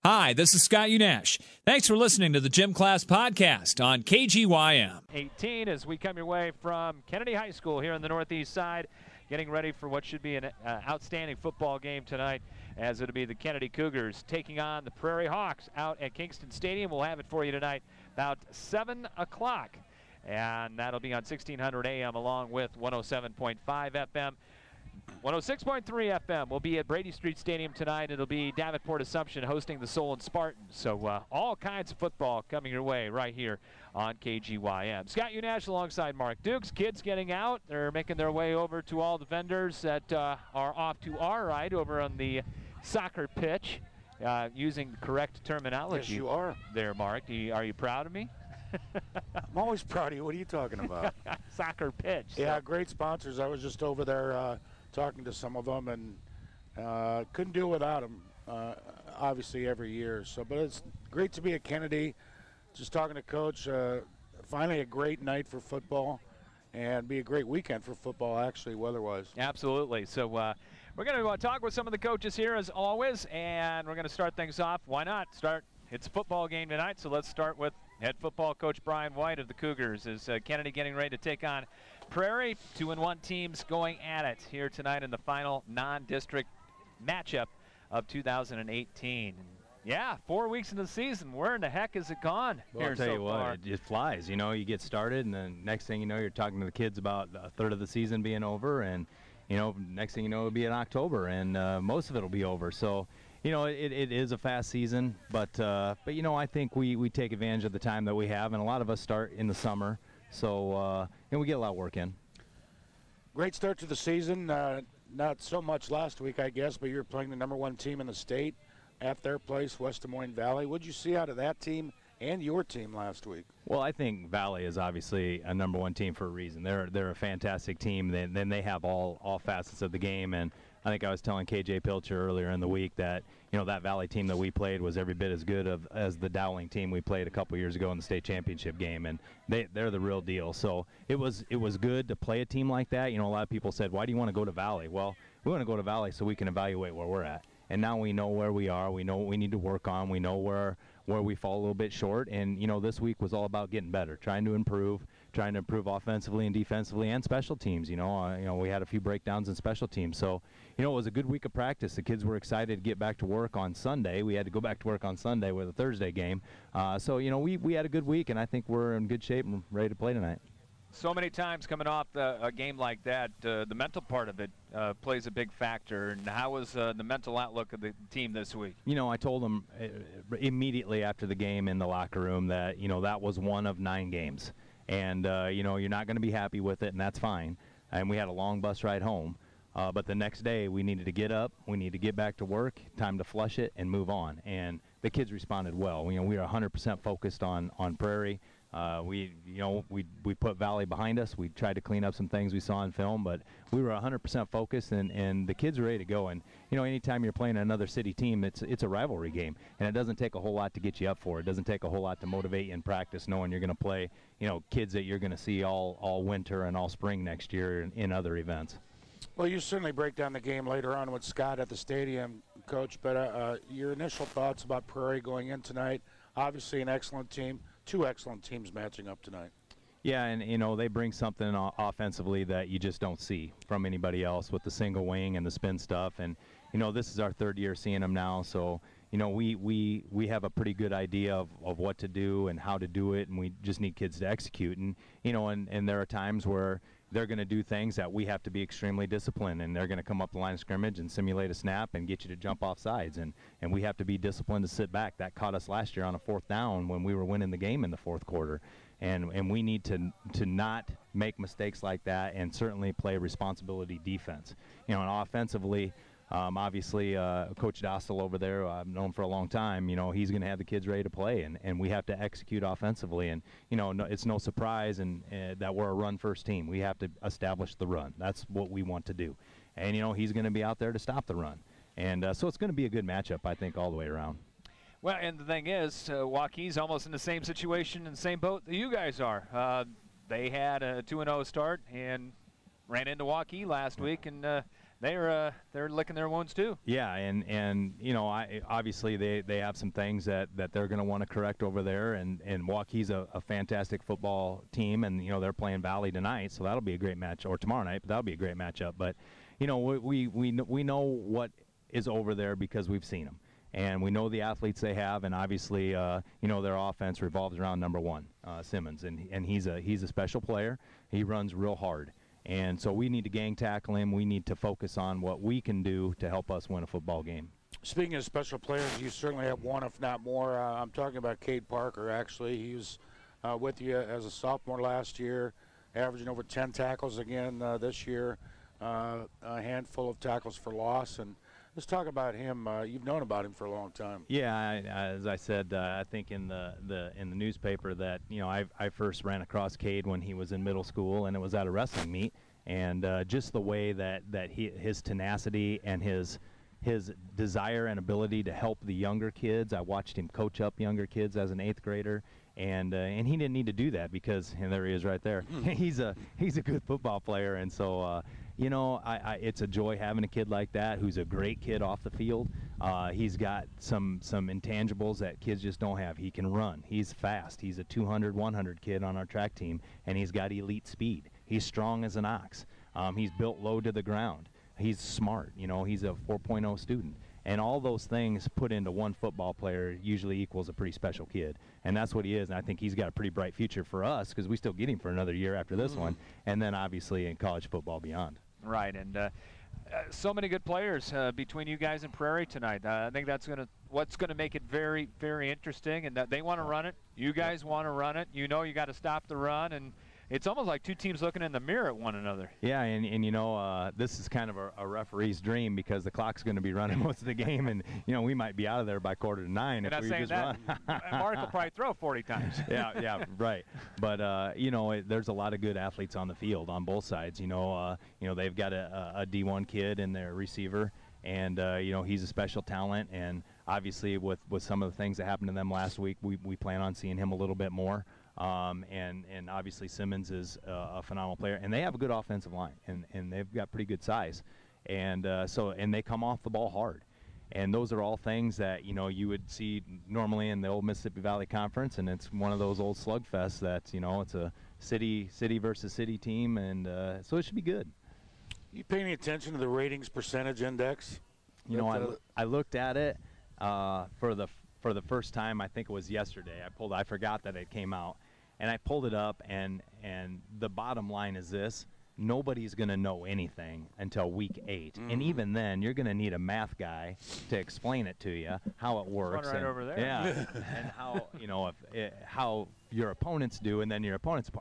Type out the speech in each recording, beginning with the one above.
Hi, this is Scott Unash. Thanks for listening to the Gym Class Podcast on KGYM. 18 as we come your way from Kennedy High School here on the northeast side, getting ready for what should be an outstanding football game tonight, as it'll be the Kennedy Cougars taking on the Prairie Hawks out at Kingston Stadium. We'll have it for you tonight about 7 o'clock, and that'll be on 1600 AM along with 107.5 FM. 106.3 FM will be at Brady Street Stadium tonight. It'll be Davenport Assumption hosting the Solon Spartans. So all kinds of football coming your way right here on KGYM. Scott Unash alongside Mark Dukes. Kids getting out. They're making their way over to all the vendors that are off to our right over on the soccer pitch, using the correct terminology. Yes, you are. There, Mark. Are you proud of me? I'm always proud of you. What are you talking about? Soccer pitch. Yeah, great sponsors. I was just over there talking to some of them, and couldn't do without them, obviously, every year. So, but it's great to be at Kennedy. Just talking to Coach. Finally a great night for football, and be a great weekend for football, actually, weather-wise. Absolutely. So we're going to talk with some of the coaches here, as always, and we're going to start things off. Why not start? It's a football game tonight, so let's start with head football coach Brian White of the Cougars. Is Kennedy getting ready to take on Prairie? 2-1 teams going at it here tonight in the final non-district matchup of 2018. Yeah, 4 weeks into the season. Where in the heck has it gone? Well, I'll tell you what, it flies. You know, you get started, and then next thing you know, you're talking to the kids about a third of the season being over, and, you know, next thing you know, it'll be in October, and most of it will be over. So, you know, it is a fast season, but you know, I think we take advantage of the time that we have, and a lot of us start in the summer, so and we get a lot of work in. Great start to the season. Not so much last week, I guess, but you're playing the #1 team in the state at their place, West Des Moines Valley. What did you see out of that team and your team last week? Well, I think Valley is obviously a #1 team for a reason. They're a fantastic team. Then they have all facets of the game, and I think I was telling KJ Pilcher earlier in the week that, you know, that Valley team that we played was every bit as good as the Dowling team we played a couple years ago in the state championship game, and they're the real deal. So it was good to play a team like that. You know, a lot of people said, why do you want to go to Valley? Well, we want to go to Valley so we can evaluate where we're at. And now we know where we are. We know what we need to work on. We know where we fall a little bit short. And, you know, this week was all about getting better, trying to improve offensively and defensively and special teams. You know, we had a few breakdowns in special teams. So, you know, it was a good week of practice. The kids were excited to get back to work on Sunday. We had to go back to work on Sunday with a Thursday game. So, you know, we had a good week, and I think we're in good shape and ready to play tonight. So many times coming off a game like that, the mental part of it plays a big factor. And how was the mental outlook of the team this week? You know, I told them immediately after the game in the locker room that, you know, that was one of 9 games. And, you know, you're not going to be happy with it, and that's fine. And we had a long bus ride home. But the next day we needed to get up, we needed to get back to work, time to flush it and move on. And the kids responded well. You know, we were 100% focused on Prairie. We put Valley behind us. We tried to clean up some things we saw in film, but we were 100% focused, and the kids were ready to go. And, you know, anytime you're playing another city team, it's a rivalry game, and it doesn't take a whole lot to get you up for it. It doesn't take a whole lot to motivate you in practice, knowing you're going to play, you know, kids that you're going to see all winter and all spring next year in other events. Well, you certainly break down the game later on with Scott at the stadium, Coach, but your initial thoughts about Prairie going in tonight, obviously an excellent team. 2 excellent teams matching up tonight. Yeah, and, you know, they bring something offensively that you just don't see from anybody else with the single wing and the spin stuff. And, you know, this is our 3rd year seeing them now, so, you know, we have a pretty good idea of what to do and how to do it, and we just need kids to execute. And, you know, and there are times where they're going to do things that we have to be extremely disciplined, and they're going to come up the line of scrimmage and simulate a snap and get you to jump off sides, and we have to be disciplined to sit back. That caught us last year on a 4th down when we were winning the game in the 4th quarter, and we need to not make mistakes like that, and certainly play responsibility defense. You know, and offensively, obviously, Coach Dostal over there, I've known for a long time, you know, he's going to have the kids ready to play, and we have to execute offensively. And, you know, it's no surprise that we're a run-first team. We have to establish the run. That's what we want to do. And, you know, he's going to be out there to stop the run. And so it's going to be a good matchup, I think, all the way around. Well, and the thing is, Waukees almost in the same situation and same boat that you guys are. They had a 2-0 start and ran into Waukee last week and they're licking their wounds too. Yeah, and you know, obviously they have some things that they're going to want to correct over there, and Waukees a fantastic football team, and you know they're playing Valley tonight, so that'll be a great match, or tomorrow night, but that'll be a great matchup. But you know, we know what is over there because we've seen them, and we know the athletes they have, and obviously you know their offense revolves around number one, Simmons, and he's a special player. He runs real hard. And so we need to gang tackle him. We need to focus on what we can do to help us win a football game. Speaking of special players, you certainly have one, if not more. I'm talking about Cade Parker, actually. He was with you as a sophomore last year, averaging over 10 tackles again this year, a handful of tackles for loss. And let's talk about him. You've known about him for a long time. Yeah, as I said, I think in the newspaper that you know I first ran across Cade when he was in middle school, and it was at a wrestling meet, and just the way that his tenacity and his desire and ability to help the younger kids. I watched him coach up younger kids as an 8th grader. And he didn't need to do that because, and there he is right there. He's a good football player, and so you know, it's a joy having a kid like that who's a great kid off the field. He's got some intangibles that kids just don't have. He can run. He's fast. He's a 200, 100 kid on our track team, and he's got elite speed. He's strong as an ox. He's built low to the ground. He's smart. You know, he's a 4.0 student. And all those things put into one football player usually equals a pretty special kid. And that's what he is. And I think he's got a pretty bright future for us because we still get him for another year after this one. And then obviously in college football beyond. Right. And so many good players between you guys and Prairie tonight. I think that's what's going to make it very, very interesting. And that they want to run it. You guys want to run it. You know you got to stop the run. And it's almost like two teams looking in the mirror at one another. Yeah, and you know, this is kind of a referee's dream because the clock's going to be running most of the game, and you know we might be out of there by 8:45 if we just run. Mark will probably throw 40 times. Yeah, right. But you know, there's a lot of good athletes on the field on both sides. You know, they've got a D1 kid in their receiver, and you know he's a special talent, and obviously with some of the things that happened to them last week, we plan on seeing him a little bit more. And obviously Simmons is a phenomenal player, and they have a good offensive line, and they've got pretty good size, and and they come off the ball hard, and those are all things that you know you would see normally in the old Mississippi Valley Conference, and it's one of those old slugfests that you know it's a city versus city team, and so it should be good. You pay any attention to the ratings percentage index? You know, I looked at it for the first time. I think it was yesterday. I forgot that it came out. And I pulled it up, and the bottom line is this: nobody's going to know anything until week 8, and even then, you're going to need a math guy to explain it to you how it works. One right over there. Yeah, and how you know how your opponents do, and then your opponents.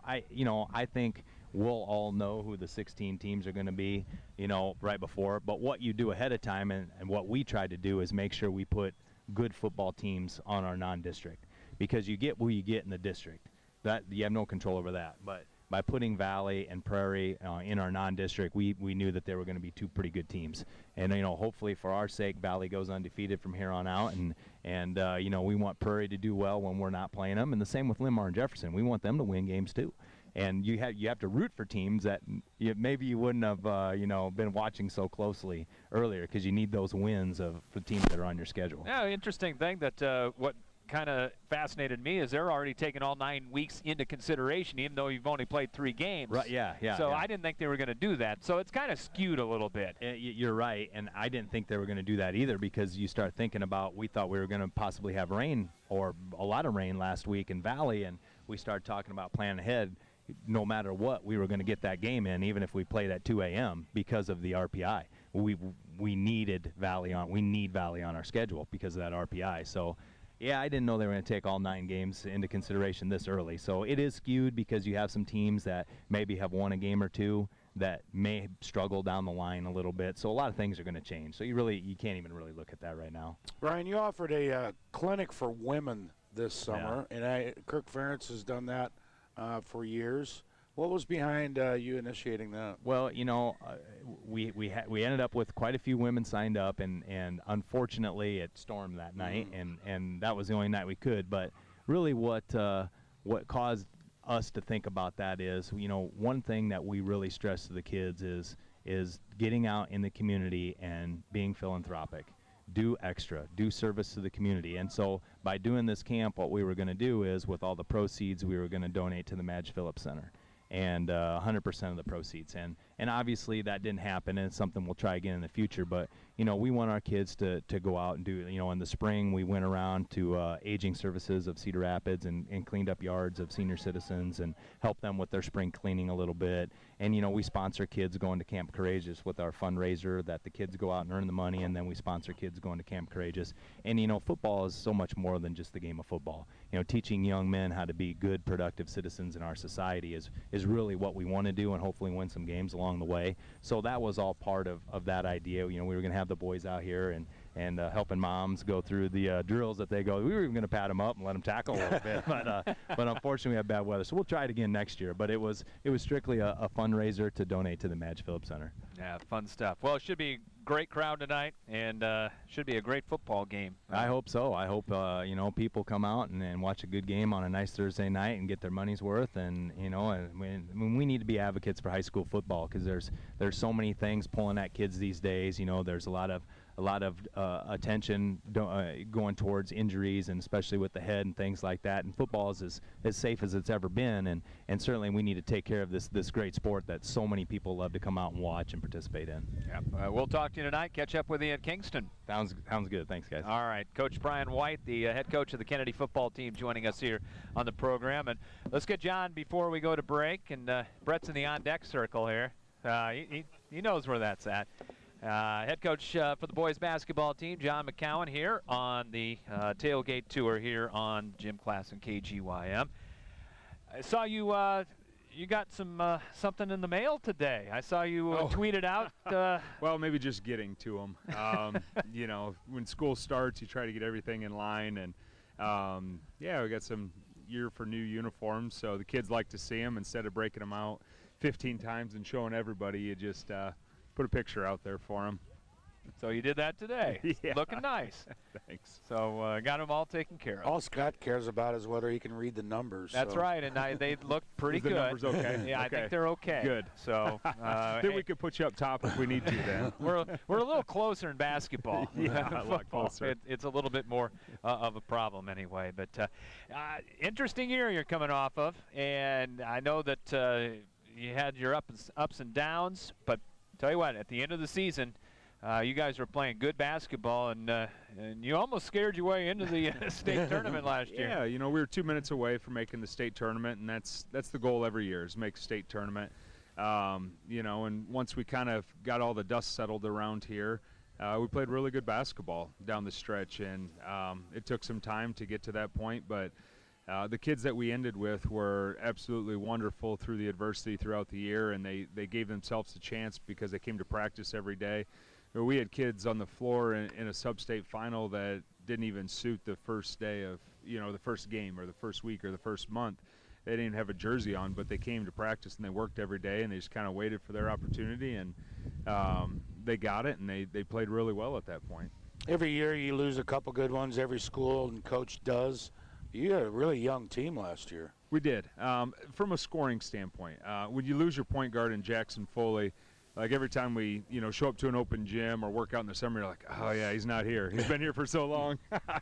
I think we'll all know who the 16 teams are going to be, you know, right before. But what you do ahead of time, and what we try to do is make sure we put good football teams on our non-district, because you get what you get in the district. That you have no control over that, but by putting Valley and Prairie in our non-district, we knew that they were going to be two pretty good teams, and you know, hopefully for our sake, Valley goes undefeated from here on out, and you know, we want Prairie to do well when we're not playing them, and the same with Limar and Jefferson. We want them to win games too, and you have to root for teams that maybe you wouldn't have you know been watching so closely earlier, because you need those wins for teams that are on your schedule. Yeah, interesting thing that what kind of fascinated me is they're already taking all 9 weeks into consideration, even though you've only played 3 games. Right? Yeah. So I didn't think they were going to do that. So it's kind of skewed a little bit. You're right, and I didn't think they were going to do that either, because you start thinking about, we thought we were going to possibly have rain, or a lot of rain last week in Valley, and we started talking about planning ahead. No matter what, we were going to get that game in, even if we played at 2 a.m. because of the RPI. We needed Valley on. We need Valley on our schedule because of that RPI. So. Yeah, I didn't know they were going to take all 9 games into consideration this early. So it is skewed because you have some teams that maybe have won a game or two that may struggle down the line a little bit. So a lot of things are going to change. So you can't even really look at that right now. Ryan, you offered a clinic for women this summer, and Kirk Ferentz has done that for years. What was behind you initiating that? Well, you know, we ended up with quite a few women signed up, and unfortunately it stormed that night, and that was the only night we could. But really, what caused us to think about that is, you know, one thing that we really stress to the kids is is getting out in the community and being philanthropic. Do extra, do service to the community. And so by doing this camp, what we were going to do is, with all the proceeds, we were going to donate to the Madge Phillips Center, and 100% of the proceeds. And obviously that didn't happen, and it's something we'll try again in the future. But we want our kids to go out and do. In the spring we went around to aging services of Cedar Rapids and cleaned up yards of senior citizens and helped them with their spring cleaning a little bit. And we sponsor kids going to Camp Courageous with our fundraiser, that the kids go out and earn the money, and then we sponsor kids going to Camp Courageous. And football is so much more than just the game of football. Teaching young men how to be good, productive citizens in our society is really what we want to do, and hopefully win some games along the way. So that was all part of that idea. We were going to have the boys out here and helping moms go through the drills that they go. We were even going to pat them up and let them tackle a little bit, but unfortunately we had bad weather, so we'll try it again next year. But it was strictly a fundraiser to donate to the Madge Phillips Center. Yeah, fun stuff. Well, it should be a great crowd tonight, and should be a great football game. I hope so. I hope people come out and watch a good game on a nice Thursday night and get their money's worth. And we need to be advocates for high school football, because there's so many things pulling at kids these days. There's a lot of attention going towards injuries, and especially with the head and things like that. And football is as safe as it's ever been, and certainly we need to take care of this great sport that so many people love to come out and watch and participate in. Yep. We'll talk to you tonight. Catch up with you at Kingston. Sounds good. Thanks, guys. All right. Coach Brian White, the head coach of the Kennedy football team, joining us here on the program. And let's get John before we go to break. And Brett's in the on-deck circle here. He knows where that's at. Head coach for the boys basketball team, John McCowan, here on the tailgate tour here on Gym Class and KGYM. I saw you got something in the mail today. I saw you tweeted out. Well, maybe just getting to them. When school starts, you try to get everything in line, and we got some year for new uniforms, so the kids like to see them. Instead of breaking them out 15 times and showing everybody, you just put a picture out there for them. So you did that today. Yeah. Looking nice. Thanks. So got them all taken care of. All Scott cares about is whether he can read the numbers. That's right, and they look pretty good. The numbers okay? Yeah, okay. I think they're okay. Good. So then we could put you up top if we need to. Then we're a little closer in basketball. Yeah, a lot closer. It's a little bit more of a problem anyway. But interesting year you're coming off of, and I know that you had your ups and downs, but tell you what, at the end of the season, you guys were playing good basketball, and you almost scared your way into the state tournament last year. Yeah, we were 2 minutes away from making the state tournament, and that's the goal every year, is make state tournament. And once we kind of got all the dust settled around here, we played really good basketball down the stretch, and it took some time to get to that point, but the kids that we ended with were absolutely wonderful through the adversity throughout the year, and they gave themselves a chance because they came to practice every day. We had kids on the floor in a sub-state final that didn't even suit the first day of, the first game or the first week or the first month. They didn't have a jersey on, but they came to practice and they worked every day, and they just kind of waited for their opportunity, and they got it, and they played really well at that point. Every year you lose a couple good ones, every school and coach does. You had a really young team last year. We did. From a scoring standpoint, when you lose your point guard in Jackson Foley, like every time we, show up to an open gym or work out in the summer, you're like, oh yeah, he's not here. He's been here for so long.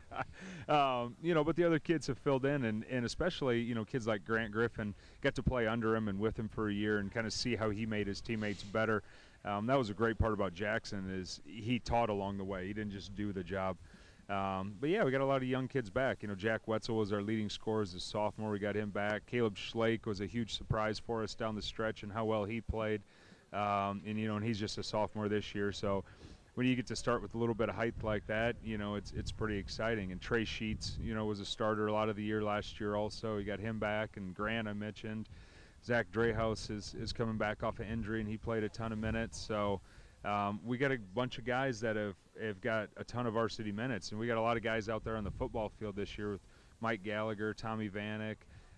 But the other kids have filled in, and especially, kids like Grant Griffin got to play under him and with him for a year and kind of see how he made his teammates better. That was a great part about Jackson, is he taught along the way. He didn't just do the job. But yeah, we got a lot of young kids back. Jack Wetzel was our leading scorer as a sophomore. We got him back. Caleb Schlake was a huge surprise for us down the stretch and how well he played. And he's just a sophomore this year. So when you get to start with a little bit of height like that, it's pretty exciting. And Trey Sheets, was a starter a lot of the year last year also. You got him back, and Grant I mentioned. Zach Dreyhouse is coming back off an injury, and he played a ton of minutes. So we got a bunch of guys that have got a ton of varsity minutes, and we got a lot of guys out there on the football field this year with Mike Gallagher, Tommy Vanek,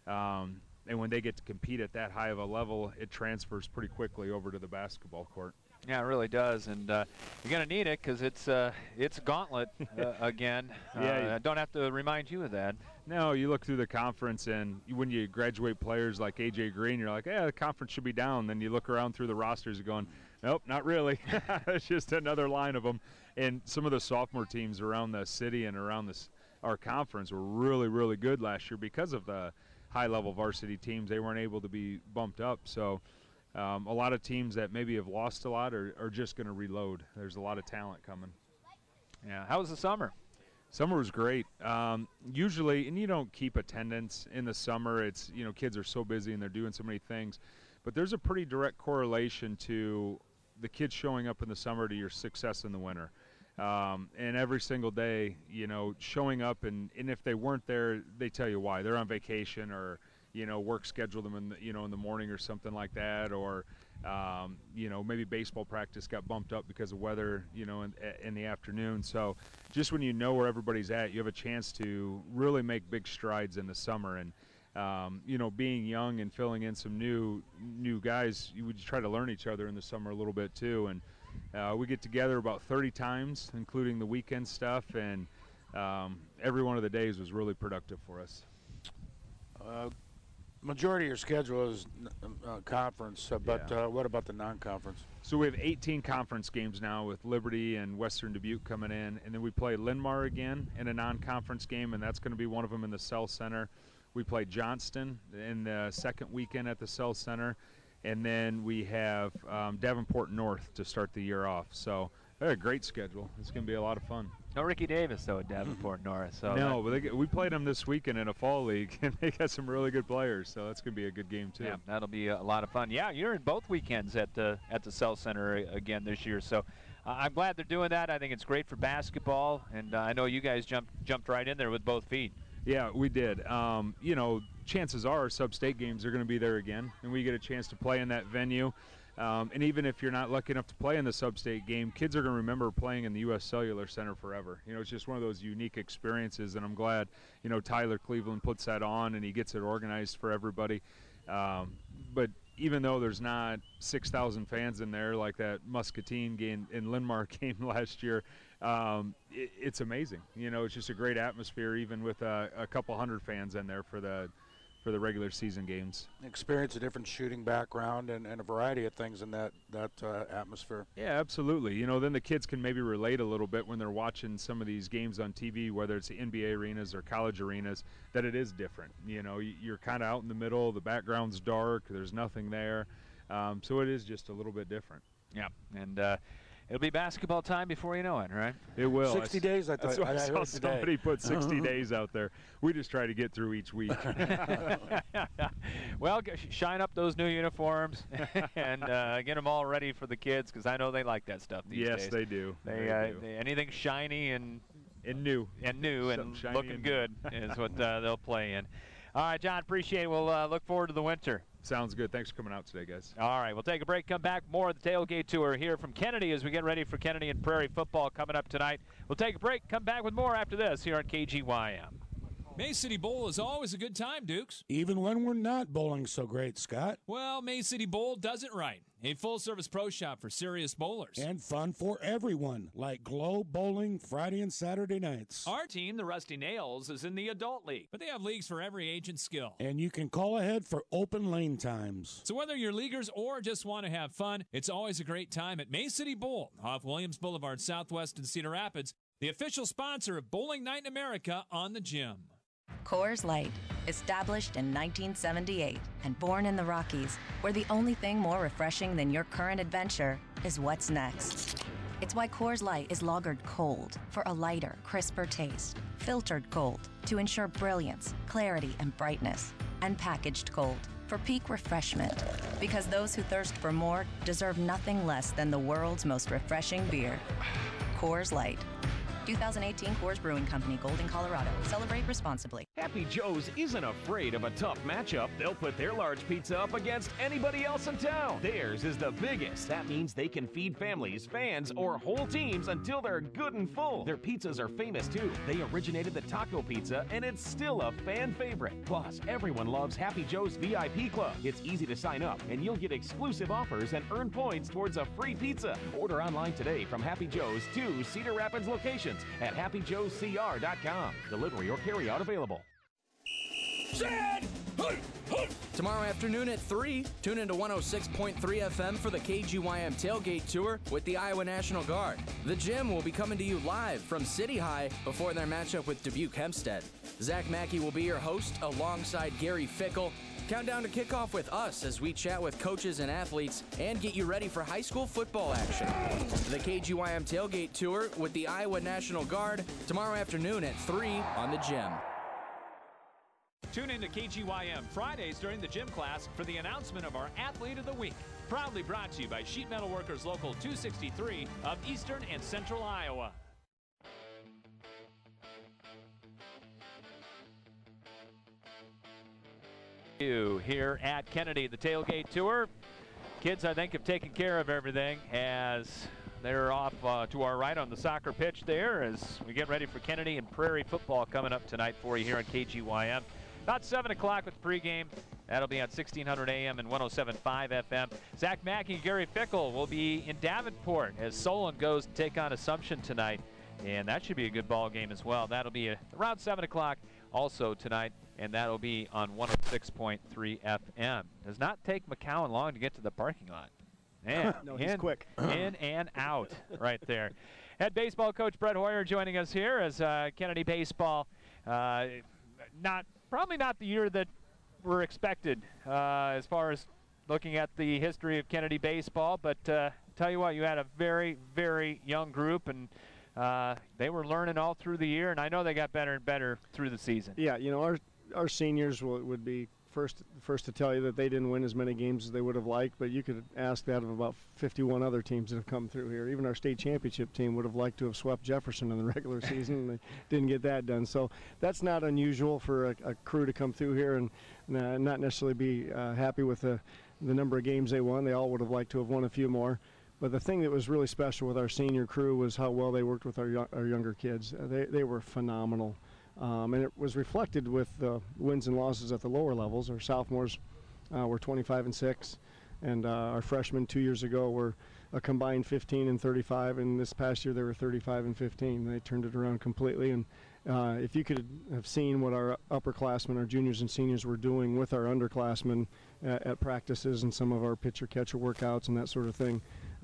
and when they get to compete at that high of a level, it transfers pretty quickly over to the basketball court. Yeah, it really does, and you're going to need it because it's a gauntlet again. I don't have to remind you of that. No, you look through the conference, and when you graduate players like A.J. Green, you're like, yeah, the conference should be down. Then you look around through the rosters and going, nope, not really. It's just another line of them. And some of the sophomore teams around the city and around our conference were really, really good last year because of the high-level varsity teams. They weren't able to be bumped up. So a lot of teams that maybe have lost a lot are just going to reload. There's a lot of talent coming. Yeah. How was the summer? Summer was great. Usually, and you don't keep attendance in the summer. It's, kids are so busy and they're doing so many things. But there's a pretty direct correlation to the kids showing up in the summer to your success in the winter. And every single day, showing up, and if they weren't there, they tell you why. They're on vacation, or, work scheduled them in the morning or something like that, or maybe baseball practice got bumped up because of weather, in the afternoon. So just when you know where everybody's at, you have a chance to really make big strides in the summer. And, being young and filling in some new guys, you would try to learn each other in the summer a little bit too. And we get together about 30 times, including the weekend stuff, and every one of the days was really productive for us. Majority of your schedule is conference, but what about the non-conference? So we have 18 conference games now with Liberty and Western Dubuque coming in, and then we play Linn-Mar again in a non-conference game, and that's going to be one of them in the Cell Center. We play Johnston in the second weekend at the Cell Center, and then we have Davenport North to start the year off. So a great schedule. It's going to be a lot of fun. No Ricky Davis, though, at Davenport North. So no, but we played them this weekend in a fall league, and they got some really good players, so that's going to be a good game, too. Yeah, that'll be a lot of fun. Yeah, you're in both weekends at the Cell Center again this year, so I'm glad they're doing that. I think it's great for basketball, and I know you guys jumped right in there with both feet. Yeah, we did. Chances are sub-state games are going to be there again, and we get a chance to play in that venue. And even if you're not lucky enough to play in the sub-state game, kids are going to remember playing in the U.S. Cellular Center forever. It's just one of those unique experiences, and I'm glad, Tyler Cleveland puts that on and he gets it organized for everybody. But even though there's not 6,000 fans in there like that Muscatine game and Linn-Mar game last year, it's amazing. It's just a great atmosphere, even with a couple hundred fans in there for the regular season games. Experience a different shooting background and a variety of things in that atmosphere. Yeah, absolutely. Then the kids can maybe relate a little bit when they're watching some of these games on TV, whether it's the NBA arenas or college arenas, that it is different. You're kind of out in the middle, the background's dark, there's nothing there. So it is just a little bit different. Yeah, and it'll be basketball time before you know it, right? It will. 60 days, I thought. I saw somebody put 60 days out there. We just try to get through each week. Well, shine up those new uniforms and get them all ready for the kids, because I know they like that stuff these days. Yes, they do. They anything shiny and new and looking good is what they'll play in. All right, John, appreciate it. We'll look forward to the winter. Sounds good. Thanks for coming out today, guys. All right, we'll take a break, come back, more of the Tailgate Tour here from Kennedy as we get ready for Kennedy and Prairie football coming up tonight. We'll take a break, come back with more after this here on KGYM. May City Bowl is always a good time, Dukes. Even when we're not bowling so great, Scott. Well, May City Bowl does it right. A full-service pro shop for serious bowlers. And fun for everyone, like Glow Bowling Friday and Saturday nights. Our team, the Rusty Nails, is in the adult league, but they have leagues for every age and skill. And you can call ahead for open lane times. So whether you're leaguers or just want to have fun, it's always a great time at May City Bowl off Williams Boulevard Southwest in Cedar Rapids, the official sponsor of Bowling Night in America on the Gym. Coors Light, established in 1978 and born in the Rockies, where the only thing more refreshing than your current adventure is what's next. It's why Coors Light is lagered cold for a lighter, crisper taste, filtered cold to ensure brilliance, clarity, and brightness, and packaged cold for peak refreshment, because those who thirst for more deserve nothing less than the world's most refreshing beer. Coors Light. 2018 Coors Brewing Company, Golden, Colorado. Celebrate responsibly. Happy Joe's isn't afraid of a tough matchup. They'll put their large pizza up against anybody else in town. Theirs is the biggest. That means they can feed families, fans, or whole teams until they're good and full. Their pizzas are famous too. They originated the taco pizza, and it's still a fan favorite. Plus, everyone loves Happy Joe's VIP Club. It's easy to sign up, and you'll get exclusive offers and earn points towards a free pizza. Order online today from Happy Joe's 2 Cedar Rapids locations at happyjoescr.com. Delivery or carry-out available. Tomorrow afternoon at 3, tune into 106.3 FM for the KGYM Tailgate Tour with the Iowa National Guard. The Gym will be coming to you live from City High before their matchup with Dubuque Hempstead. Zach Mackey will be your host alongside Gary Fickle. Countdown to kickoff with us as we chat with coaches and athletes and get you ready for high school football action. The KGYM Tailgate Tour with the Iowa National Guard tomorrow afternoon at 3 on the Gym. Tune in to KGYM Fridays during the gym class for the announcement of our Athlete of the Week. Proudly brought to you by Sheet Metal Workers Local 263 of Eastern and Central Iowa. Here at Kennedy, the Tailgate Tour. Kids, I think, have taken care of everything as they're off to our right on the soccer pitch there as we get ready for Kennedy and Prairie football coming up tonight for you here on KGYM. About 7 o'clock with pregame. That'll be on 1600 AM and 107.5 FM. Zach Mackey and Gary Fickle will be in Davenport as Solon goes to take on Assumption tonight. And that should be a good ball game as well. That'll be around 7 o'clock also tonight, and that'll be on 106.3 FM. Does not take McCowan long to get to the parking lot. Man, no, he's quick. In and out right there. Head baseball coach Brett Hoyer joining us here as Kennedy baseball. Probably not the year that we're expected as far as looking at the history of Kennedy baseball, but tell you what, you had a very, very young group, and they were learning all through the year, and I know they got better and better through the season. Yeah, you know, our seniors would be first to tell you that they didn't win as many games as they would have liked, but you could ask that of about 51 other teams that have come through here. Even our state championship team would have liked to have swept Jefferson in the regular season, and they didn't get that done. So that's not unusual for a crew to come through here and not necessarily be happy with the number of games they won. They all would have liked to have won a few more. But the thing that was really special with our senior crew was how well they worked with our younger kids. They were phenomenal. And it was reflected with the wins and losses at the lower levels. Our sophomores were 25-6, and our freshmen 2 years ago were a combined 15-35, and this past year they were 35-15. They turned it around completely. And if you could have seen what our upperclassmen, our juniors and seniors were doing with our underclassmen at practices and some of our pitcher-catcher workouts and that sort of thing,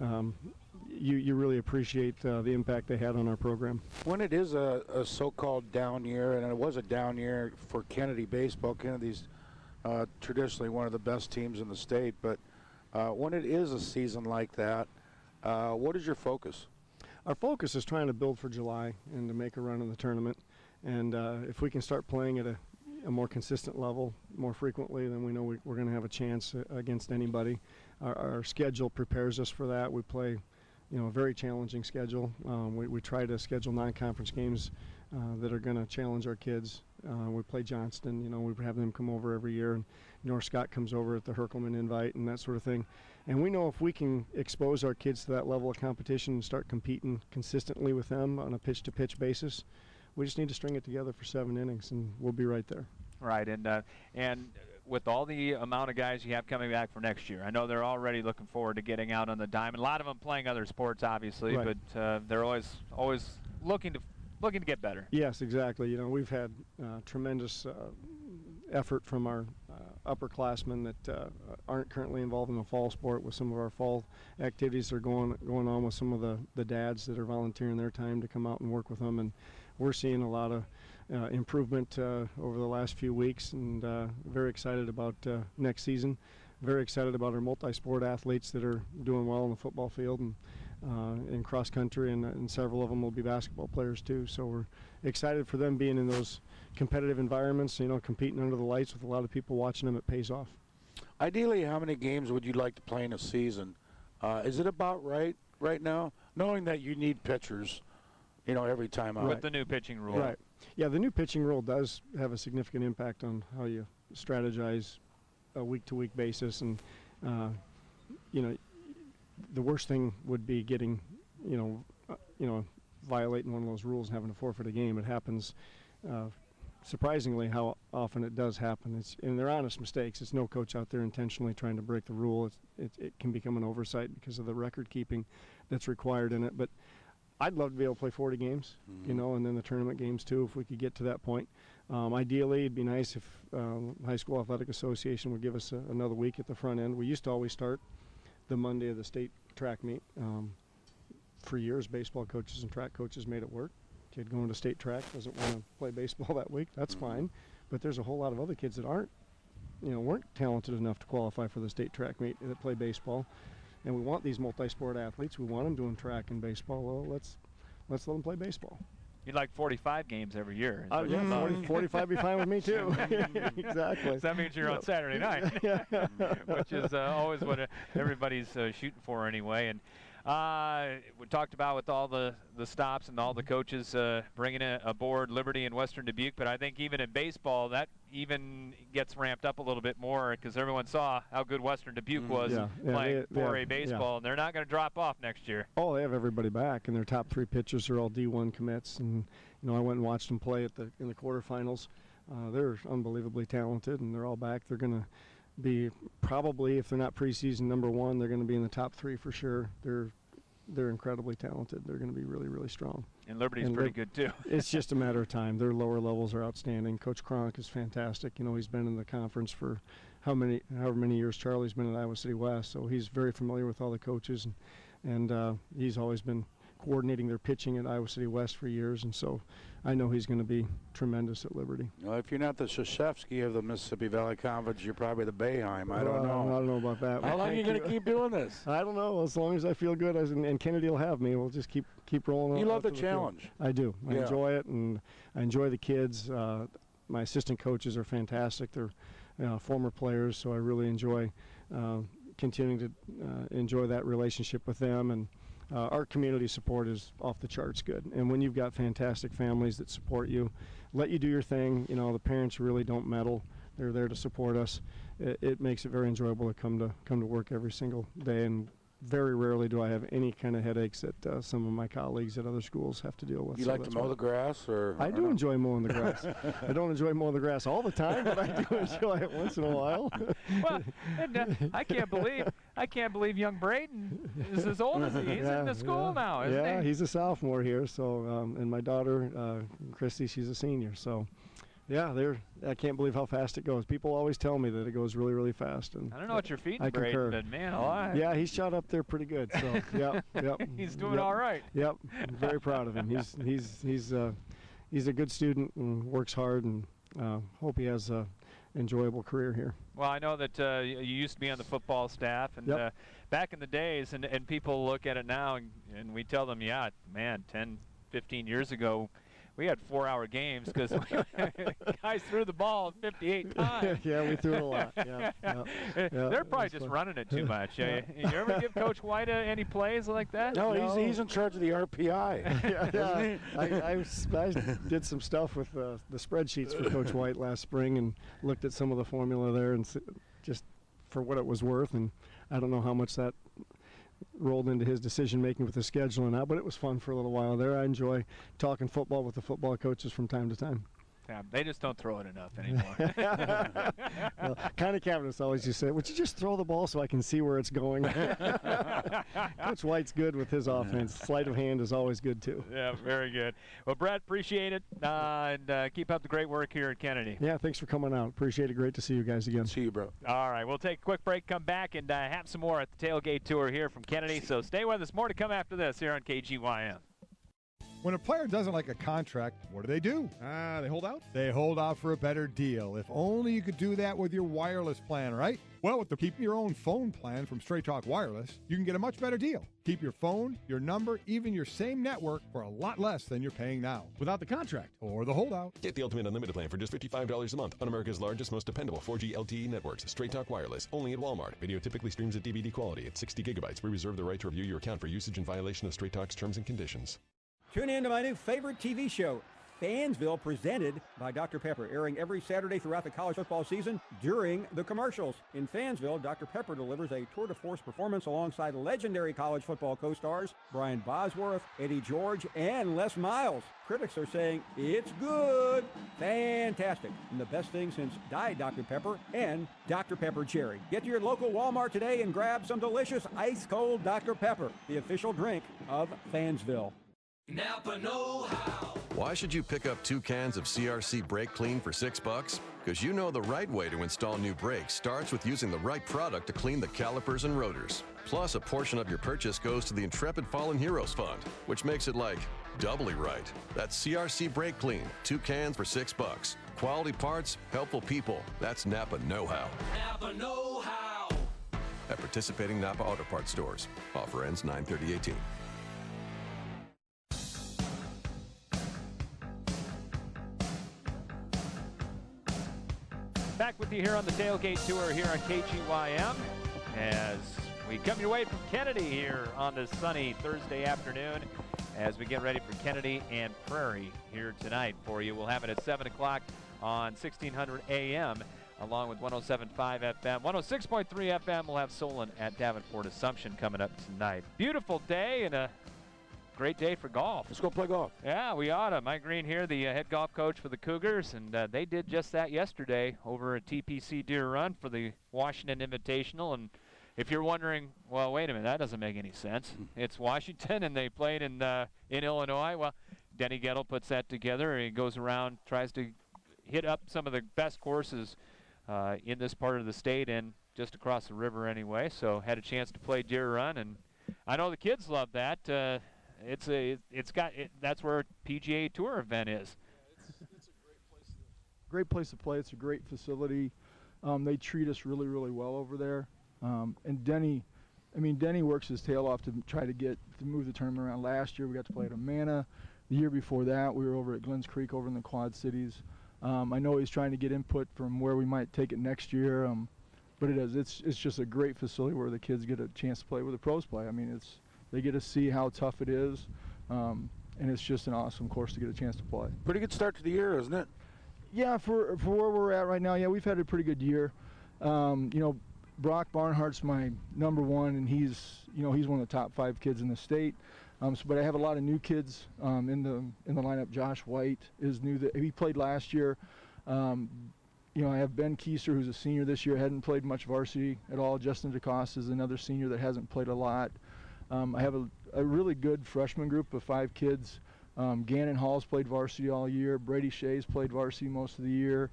you really appreciate the impact they had on our program. When it is a so-called down year, and it was a down year for Kennedy baseball, Kennedy's traditionally one of the best teams in the state, but when it is a season like that, what is your focus? Our focus is trying to build for July and to make a run in the tournament. And if we can start playing at a more consistent level more frequently, then we know we're going to have a chance against anybody. Our schedule prepares us for that. We play a very challenging schedule. We try to schedule non-conference games that are going to challenge our kids. We play Johnston, we have them come over every year, and North Scott comes over at the Herkelman invite and that sort of thing. And we know if we can expose our kids to that level of competition and start competing consistently with them on a pitch-to-pitch basis, we just need to string it together for 7 innings, and we'll be right there. Right, and with all the amount of guys you have coming back for next year, I know they're already looking forward to getting out on the diamond. A lot of them playing other sports, obviously, right. But they're always looking to get better. Yes, exactly. We've had tremendous effort from our upperclassmen that aren't currently involved in the fall sport with some of our fall activities that are going on with some of the dads that are volunteering their time to come out and work with them, and we're seeing a lot of improvement over the last few weeks, and very excited about next season. Very excited about our multi-sport athletes that are doing well on the football field and in cross country, and several of them will be basketball players too. So we're excited for them being in those competitive environments, competing under the lights with a lot of people watching them. It pays off. Ideally, how many games would you like to play in a season? Is it about right now, knowing that you need pitchers? every time out. With the new pitching rule. Right. Yeah, the new pitching rule does have a significant impact on how you strategize a week-to-week basis, and the worst thing would be getting, violating one of those rules and having to forfeit a game. It happens surprisingly how often it does happen. And they're honest mistakes. It's no coach out there intentionally trying to break the rule. It can become an oversight because of the record keeping that's required in it. But I'd love to be able to play 40 games, and then the tournament games too, if we could get to that point. Ideally, it'd be nice if High School Athletic Association would give us another week at the front end. We used to always start the Monday of the state track meet. For years, baseball coaches and track coaches made it work. Kid going to state track doesn't want to play baseball that week. That's fine. But there's a whole lot of other kids that weren't talented enough to qualify for the state track meet that play baseball. And we want these multi-sport athletes. We want them doing track and baseball. Well, let's let them play baseball. You'd like 45 games every year. Yeah, 45 be fine with me too. Exactly. So that means you're on Saturday night, which is always what everybody's shooting for anyway. And we talked about with all the stops and all the coaches bringing aboard Liberty and Western Dubuque, but I think even in baseball that even gets ramped up a little bit more because everyone saw how good Western Dubuque was playing 4A baseball, and they're not going to drop off next year. Oh, they have everybody back, and their top 3 pitchers are all D1 commits, and I went and watched them play in the quarterfinals. They're unbelievably talented, and they're all back. They're going to be probably, if they're not preseason number 1, they're going to be in the top 3 for sure. They're incredibly talented. They're going to be really, really strong. And Liberty's pretty good too. It's just a matter of time. Their lower levels are outstanding. Coach Kronk is fantastic. He's been in the conference for however many years Charlie's been at Iowa City West, so he's very familiar with all the coaches, and he's always been coordinating their pitching at Iowa City West for years, and so I know he's going to be tremendous at Liberty. Well, if you're not the Krzyzewski of the Mississippi Valley Conference, you're probably the Boeheim. I don't know. I don't know about that. How long are you going to keep doing this? I don't know. As long as I feel good, and Kennedy will have me, we'll just keep rolling. You love the challenge. I do. I enjoy it, and I enjoy the kids. My assistant coaches are fantastic. They're former players, so I really enjoy continuing to enjoy that relationship with them. And our community support is off the charts good. And when you've got fantastic families that support you, let you do your thing, the parents really don't meddle. They're there to support us. It makes it very enjoyable to come to work every single day. And very rarely do I have any kind of headaches that some of my colleagues at other schools have to deal with. You like to mow the grass? I do enjoy mowing the grass. I don't enjoy mowing the grass all the time, but I do enjoy it once in a while. Well, and, I can't believe young Braden is as old as he is. He's in the school now, isn't he? Yeah, he's a sophomore here. So, and my daughter, Christy, she's a senior. So, yeah, I can't believe how fast it goes. People always tell me that it goes really, really fast. And I don't know what you're feeding Braden, but man alive. Yeah, he's shot up there pretty good. So, yep. He's doing all right. Yep, I'm very proud of him. He's a good student and works hard, and hope he has an enjoyable career here. Well, I know that you used to be on the football staff, and back in the days, and people look at it now, and we tell them, 10, 15 years ago, we had 4-hour games because guys threw the ball 58 times. Yeah, we threw it a lot. They're probably just running it too much. You ever give Coach White any plays like that? No, he's in charge of the RPI. I did some stuff with the spreadsheets for Coach White last spring and looked at some of the formula there and just for what it was worth. And I don't know how much that rolled into his decision-making with the schedule and that, but it was fun for a little while there. I enjoy talking football with the football coaches from time to time. Yeah, they just don't throw it enough anymore. Well, Connie Cavaniss always used to say, would you just throw the ball so I can see where it's going? Coach White's good with his offense. Sleight of hand is always good, too. Yeah, very good. Well, Brett, appreciate it, and keep up the great work here at Kennedy. Yeah, thanks for coming out. Appreciate it. Great to see you guys again. See you, bro. All right, we'll take a quick break, come back, and have some more at the Tailgate Tour here from Kennedy. So stay with us. More to come after this here on KGYM. When a player doesn't like a contract, what do? They hold out? They hold out for a better deal. If only you could do that with your wireless plan, right? Well, with the Keep Your Own Phone plan from Straight Talk Wireless, you can get a much better deal. Keep your phone, your number, even your same network for a lot less than you're paying now. Without the contract or the holdout. Get the Ultimate Unlimited plan for just $55 a month on America's largest, most dependable 4G LTE networks. Straight Talk Wireless, only at Walmart. Video typically streams at DVD quality at 60 gigabytes. We reserve the right to review your account for usage in violation of Straight Talk's terms and conditions. Tune in to my new favorite TV show, Fansville, presented by Dr. Pepper, airing every Saturday throughout the college football season during the commercials. In Fansville, Dr. Pepper delivers a tour de force performance alongside legendary college football co-stars Brian Bosworth, Eddie George, and Les Miles. Critics are saying it's good, fantastic, and the best thing since Diet Dr. Pepper and Dr. Pepper Cherry. Get to your local Walmart today and grab some delicious ice-cold Dr. Pepper, the official drink of Fansville. Napa know-how. Why should you pick up 2 cans of CRC Brake Clean for $6? Because you know the right way to install new brakes starts with using the right product to clean the calipers and rotors. Plus, a portion of your purchase goes to the Intrepid Fallen Heroes Fund, which makes it like doubly right. That's CRC Brake Clean, 2 cans for $6. Quality parts, helpful people. That's Napa know-how. Napa know-how. At participating Napa Auto Parts stores. Offer ends 9/30/18. Back with you here on the Tailgate Tour here on KGYM as we come your way from Kennedy here on this sunny Thursday afternoon as we get ready for Kennedy and Prairie here tonight for you. We'll have it at 7 o'clock on 1600 AM along with 107.5 FM. 106.3 FM, we'll have Solon at Davenport Assumption coming up tonight. Beautiful day and a great day for golf. Let's go play golf. Yeah, we ought to. Mike Green here, the head golf coach for the Cougars, and they did just that yesterday over at TPC Deer Run for the Washington Invitational. And if you're wondering, well, wait a minute, that doesn't make any sense. It's Washington, and they played in Illinois. Well, Denny Gettle puts that together. He goes around, tries to hit up some of the best courses in this part of the state and just across the river anyway. So had a chance to play Deer Run, and I know the kids love that. That's where a PGA Tour event is. It's a great place to play. It's a great facility. They treat us really, really well over there. And Denny works his tail off to try to move the tournament around. Last year we got to play at Amana. The year before that we were over at Glens Creek over in the Quad Cities. I know he's trying to get input from where we might take it next year. But it's just a great facility where the kids get a chance to play where the pros play. I mean, they get to see how tough it is, and it's just an awesome course to get a chance to play. Pretty good start to the year, isn't it? Yeah, for where we're at right now, yeah, we've had a pretty good year. Brock Barnhart's my number one, and he's one of the top 5 kids in the state. But I have a lot of new kids in the lineup. Josh White is new. He played last year. I have Ben Keiser, who's a senior this year, hadn't played much varsity at all. Justin DeCosta is another senior that hasn't played a lot. I have a really good freshman group of 5 kids. Gannon Hall's played varsity all year. Brady Shea's played varsity most of the year.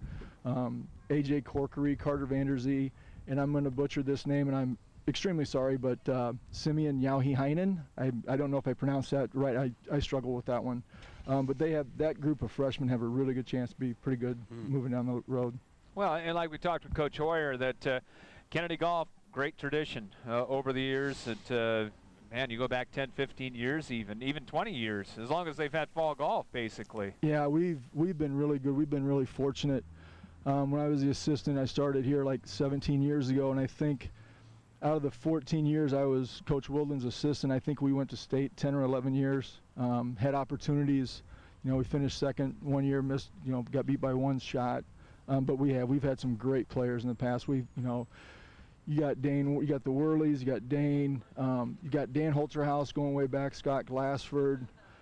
AJ Corkery, Carter Vanderzee, and I'm going to butcher this name, and I'm extremely sorry, but Simeon Yauhihainen. I don't know if I pronounced that right. I struggle with that one. But that group of freshmen have a really good chance to be pretty good moving down the road. Well, and like we talked with Coach Hoyer, that Kennedy golf, great tradition over the years. Man, you go back 10, 15 years, even 20 years, as long as they've had fall golf, basically. Yeah, we've been really good. We've been really fortunate. When I was the assistant, I started here like 17 years ago, and I think out of the 14 years I was Coach Wildland's assistant, I think we went to state 10 or 11 years. Had opportunities. We finished second one year, missed, got beat by 1 shot. But we've had some great players in the past. You got Dane, you got the Worleys, you got Dane, you got Dan Holterhouse going way back, Scott Glassford.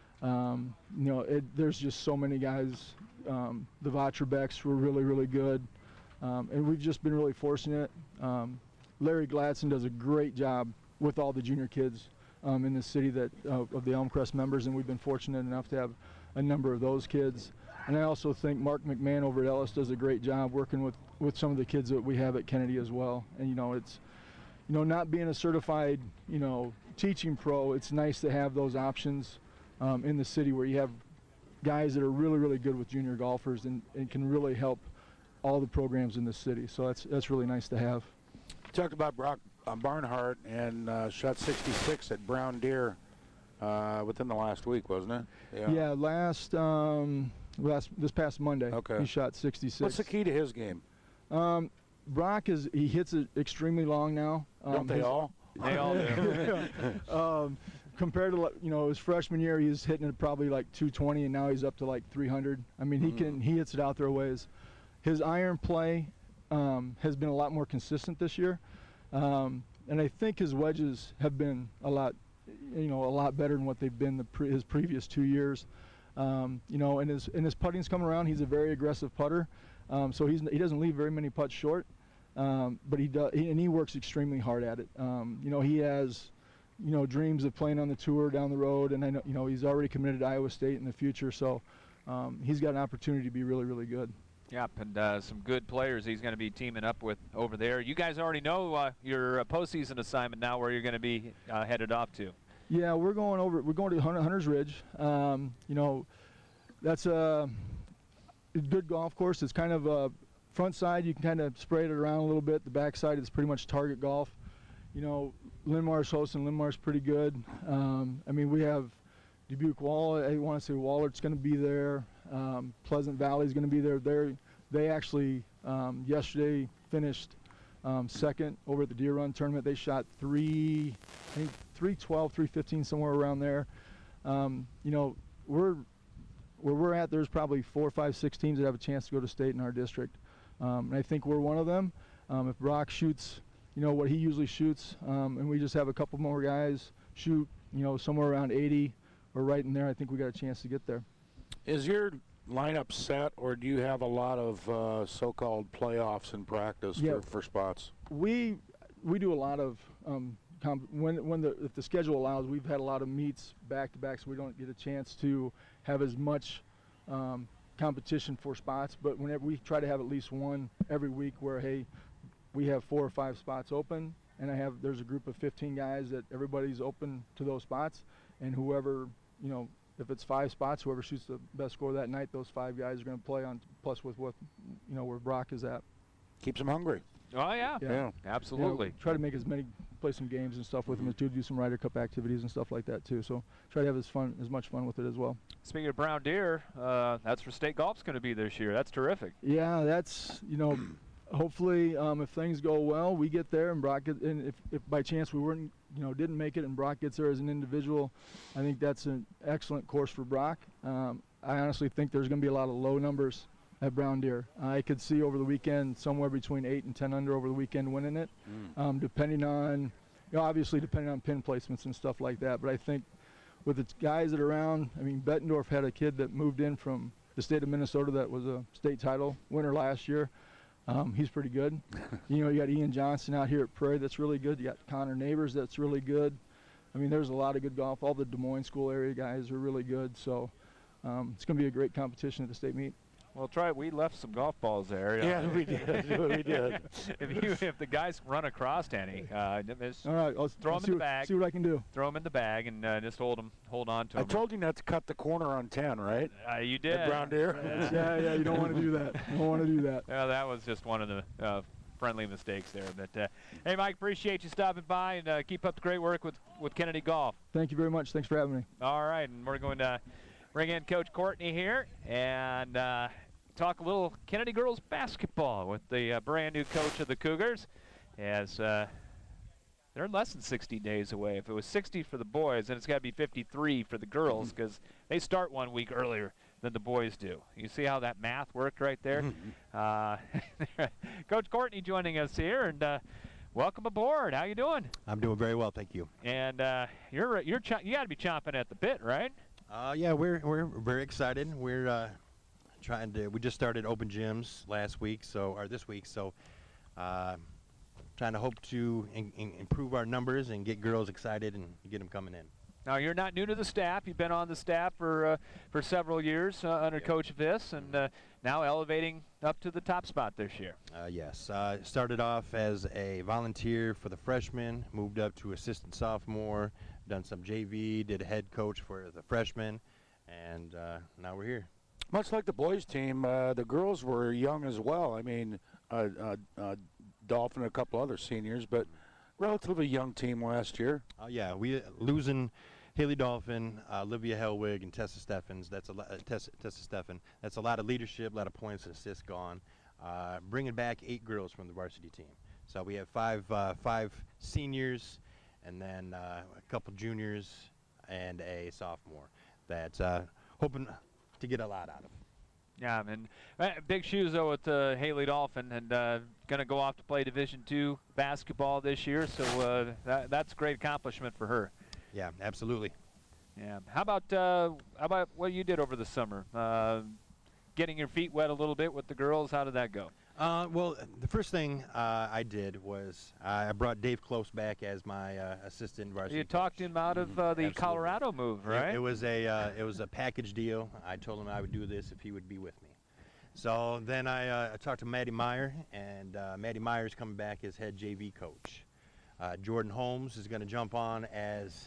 There's just so many guys. The Votrebecks were really, really good. And we've just been really fortunate. Larry Gladson does a great job with all the junior kids in the city of the Elmcrest members, and we've been fortunate enough to have a number of those kids. And I also think Mark McMahon over at Ellis does a great job working with some of the kids that we have at Kennedy as well. And it's not being a certified teaching pro, it's nice to have those options in the city where you have guys that are really, really good with junior golfers and can really help all the programs in the city. So that's really nice to have. You talked about Brock Barnhart and shot 66 at Brown Deer within the last week, wasn't it? Yeah, this past Monday. Okay. He shot 66. What's the key to his game? Brock he hits it extremely long now. Don't they all? They all do. compared to, his freshman year, he was hitting it probably like 220, and now he's up to like 300. I mean, he hits it out there ways. His iron play has been a lot more consistent this year, and I think his wedges have been a lot better than what they've been his previous 2 years. And his putting's coming around. He's a very aggressive putter, so he doesn't leave very many putts short, but he does, and he works extremely hard at it. He has dreams of playing on the tour down the road, and I know he's already committed to Iowa State in the future, so he's got an opportunity to be really, really good. Yep, and some good players he's going to be teaming up with over there. You guys already know your postseason assignment now, where you're going to be headed off to. Yeah, we're going to Hunter's Ridge. That's a good golf course. It's kind of a front side. You can kind of spray it around a little bit. The back side is pretty much target golf. Linmar's hosting. Linmar's pretty good. We have Dubuque Waller. I want to say Wallert's going to be there. Pleasant Valley's going to be there. They actually yesterday finished second over at the Deer Run tournament. They shot 312, 315, somewhere around there. Where we're at, there's probably 4, 5, 6 teams that have a chance to go to state in our district. And I think we're one of them. If Brock shoots, what he usually shoots, and we just have a couple more guys shoot, somewhere around 80 or right in there, I think we got a chance to get there. Is your lineup set, or do you have a lot of so-called playoffs in practice for spots? We do a lot of if the schedule allows. We've had a lot of meets back to back, so we don't get a chance to have as much competition for spots. But whenever we try to have at least one every week, where we have 4 or 5 spots open, and there's a group of 15 guys that everybody's open to those spots, and whoever if it's 5 spots, whoever shoots the best score that night, those 5 guys are going to play on, plus with what where Brock is at. Keeps them hungry. Oh yeah. Absolutely. Try to make play some games and stuff with them, to do some Ryder Cup activities and stuff like that too. So try to have as much fun with it as well. Speaking of Brown Deer, that's where State Golf's going to be this year. That's terrific. Yeah, that's hopefully if things go well, we get there, and Brock and if by chance we didn't make it and Brock gets there as an individual, I think that's an excellent course for Brock. I honestly think there's going to be a lot of low numbers at Brown Deer. I could see over the weekend somewhere between 8 and 10 under over the weekend winning it, depending on, obviously depending on pin placements and stuff like that. But I think with the guys that are around, Bettendorf had a kid that moved in from the state of Minnesota that was a state title winner last year. He's pretty good. You got Ian Johnson out here at Prairie that's really good. You got Connor Neighbors that's really good. There's a lot of good golf. All the Des Moines school area guys are really good. So it's going to be a great competition at the state meet. Well, we left some golf balls there. Yeah, we did. We did. If the guys run across any, all right, I'll throw them in the bag. See what I can do. Throw them in the bag and just hold on to them. I told you not to cut the corner on 10, right? You did. At Brown Deer. Yeah. You don't want to do that. You don't want to do that. Yeah, that was just one of the friendly mistakes there. But hey, Mike, appreciate you stopping by, and keep up the great work with Kennedy Golf. Thank you very much. Thanks for having me. All right, and we're going to bring in Coach Courtney here and talk a little Kennedy girls basketball with the brand new coach of the Cougars, as they're less than 60 days away. If it was 60 for the boys, then it's got to be 53 for the girls, because they start 1 week earlier than the boys do. You see how that math worked right there? Coach Courtney joining us here, and welcome aboard. How you doing? I'm doing very well, thank you. And you got to be chomping at the bit, right? Yeah, we're very excited. We're we just started open gyms this week, so trying to hope to improve our numbers and get girls excited and get them coming in. Now, you're not new to the staff. You've been on the staff for several years under Coach Viss, and now elevating up to the top spot this year. Yes. Started off as a volunteer for the freshmen, moved up to assistant sophomore, done some JV, did a head coach for the freshmen, and now we're here. Much like the boys' team, the girls were young as well. Dolphin and a couple other seniors, but relatively young team last year. Yeah, we losing Haley Dolphin, Olivia Helwig, and Tessa Steffens. That's Tessa Steffen. That's a lot of leadership, a lot of points and assists gone. Bringing back 8 girls from the varsity team. So we have five seniors, and then a couple juniors, and a sophomore that hoping to get a lot out of. Yeah, and big shoes, though, with Haley Dolphin, and going to go off to play Division II basketball this year, so that's a great accomplishment for her. Yeah, absolutely. Yeah. How about what you did over the summer? Getting your feet wet a little bit with the girls. How did that go? Well, the first thing I did was I brought Dave Close back as my assistant varsity. You talked him out of the Absolutely. Colorado move, right? It was a package deal. I told him I would do this if he would be with me. So then I talked to Maddie Meyer, and Maddie Meyer's coming back as head JV coach. Jordan Holmes is going to jump on as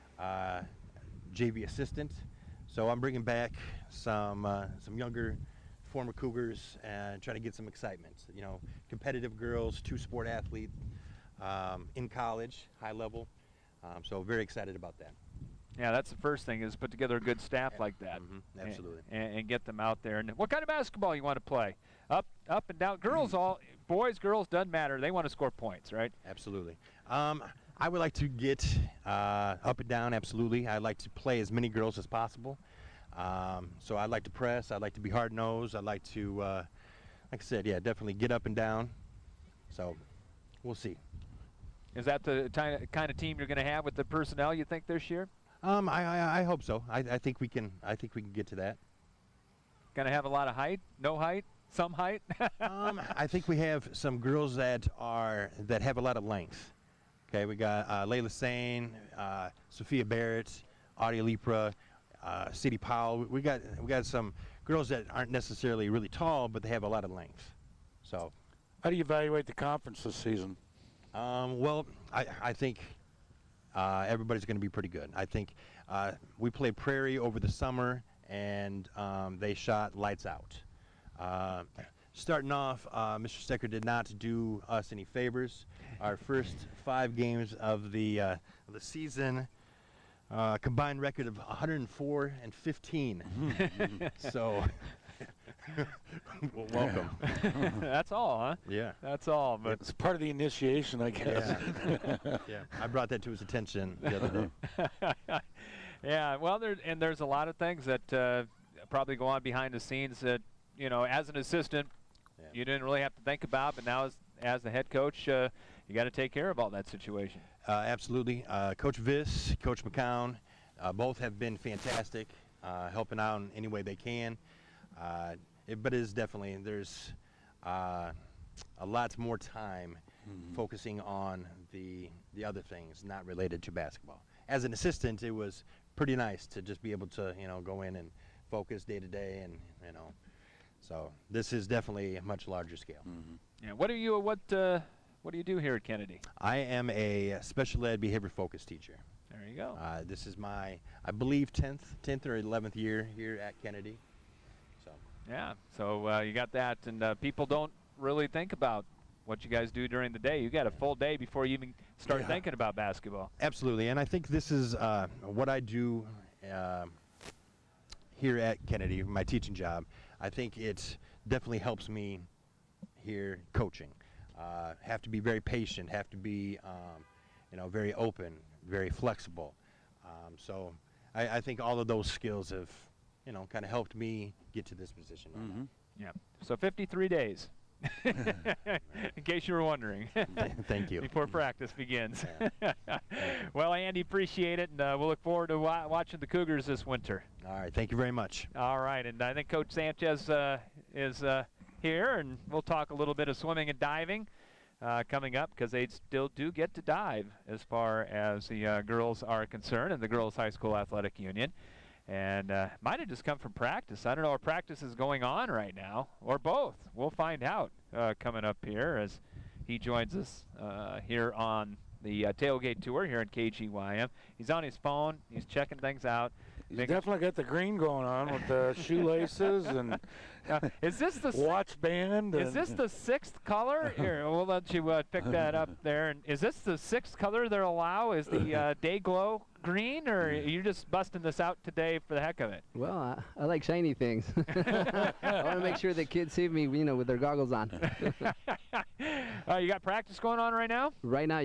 JV assistant. So I'm bringing back some younger former Cougars and trying to get some excitement. You know, competitive girls, two-sport athlete in college, high level. So very excited about that. Yeah, that's the first thing, is put together a good staff like that. Absolutely. And get them out there. And what kind of basketball you want to play? Up and down. Girls, boys, girls, doesn't matter. They want to score points, right? Absolutely. I would like to get up and down, absolutely. I'd like to play as many girls as possible. So I'd like to press. I'd like to be hard-nosed. I'd like to, like I said, yeah, definitely get up and down. So we'll see. Is that the kind of team you're going to have with the personnel, you think, this year? I hope so. I think we can. I think we can get to that. Going to have a lot of height? No height? Some height? I think we have some girls that have a lot of length. Okay, we got Layla Sane, Sophia Barrett, Audia Lepra, Sadie Powell. We got some girls that aren't necessarily really tall, but they have a lot of length. So, how do you evaluate the conference this season? Well, I think everybody's going to be pretty good. I think we played Prairie over the summer, and they shot lights out. Starting off, Mr. Stecker did not do us any favors. Our first 5 games of the season, combined record of 104-15. So, well, welcome. That's all, huh? Yeah. That's all. But it's part of the initiation, I guess. Yeah. I brought that to his attention the other day. Yeah. Well, there's a lot of things that probably go on behind the scenes that, you know, as an assistant, you didn't really have to think about, but now as the head coach, you got to take care of all that situation. Absolutely. Coach Viss, Coach McCown, both have been fantastic, helping out in any way they can. But it is definitely, there's a lot more time focusing on the other things not related to basketball. As an assistant, it was pretty nice to just be able to, you know, go in and focus day to day, and, you know. So this is definitely a much larger scale. Yeah. What do you do here at Kennedy? I am a special ed behavior focused teacher. There you go. This is my, I believe, 10th or 11th year here at Kennedy. So. Yeah. So you got that, and people don't really think about what you guys do during the day. You got a full day before you even start thinking about basketball. Absolutely, and I think this is what I do here at Kennedy, my teaching job. I think it definitely helps me here coaching. Have to be very patient, have to be you know, very open, very flexible. So I think all of those skills have, you know, kind of helped me get to this position. Yeah. So 53 days. In case you were wondering. Thank you. Before practice begins. Well, Andy, appreciate it, and we'll look forward to watching the Cougars this winter. All right, thank you very much. All right, and I think Coach Sanchez is here, and we'll talk a little bit of swimming and diving coming up, because they still do get to dive as far as the girls are concerned, and the Girls High School Athletic Union. And might have just come from practice. I don't know if practice is going on right now, or both. We'll find out coming up here as he joins us here on the tailgate tour here at KGYM. He's on his phone. He's checking things out. He's definitely got the green going on with the shoelaces and is this the watch band. Is this the 6th color? Here, we'll let you pick that up there. And is this the 6th color they'll allow? Is the Day Glow green, or are you just busting this out today for the heck of it? Well, I like shiny things. I want to make sure the kids see me, you know, with their goggles on. You got practice going on right now? Right now, yes.